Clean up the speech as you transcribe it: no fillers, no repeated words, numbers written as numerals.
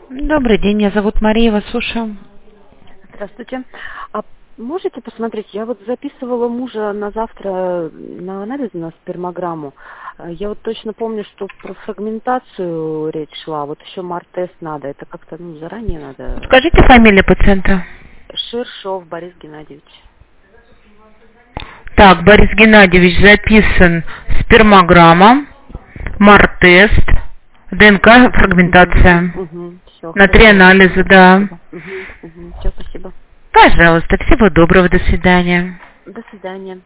Добрый день, меня зовут Мария, вас слушаю. Здравствуйте. А можете посмотреть, я вот записывала мужа на завтра на анализ, на спермограмму. Я вот точно помню, что про фрагментацию речь шла, вот еще МАР-тест надо, это как-то заранее надо. Скажите фамилию пациента. Ширшов Борис Геннадьевич. Так, Борис Геннадьевич, записан спермограмма, МАР-тест, ДНК-фрагментация. Все, На 3 хорошо. анализа, да. Все, спасибо. Пожалуйста, всего доброго, до свидания. До свидания.